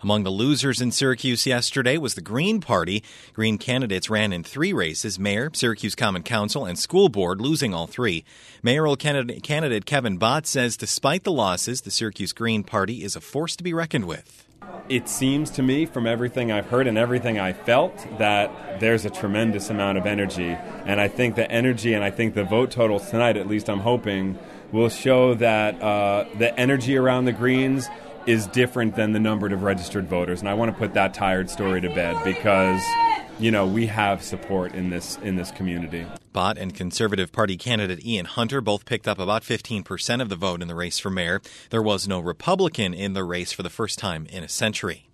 Among the losers in Syracuse yesterday was the Green Party. Green candidates ran in 3 races: mayor, Syracuse Common Council, and school board, losing all 3. Mayoral candidate Kevin Bott says despite the losses, the Syracuse Green Party is a force to be reckoned with. It seems to me, from everything I've heard and everything I felt, that there's a tremendous amount of energy. And I think the energy, and I think the vote totals tonight, at least I'm hoping, will show that the energy around the Greens is different than the number of registered voters. And I want to put that tired story to bed because, we have support in this community. Bott and Conservative Party candidate Ian Hunter both picked up about 15% of the vote in the race for mayor. There was no Republican in the race for the first time in a century.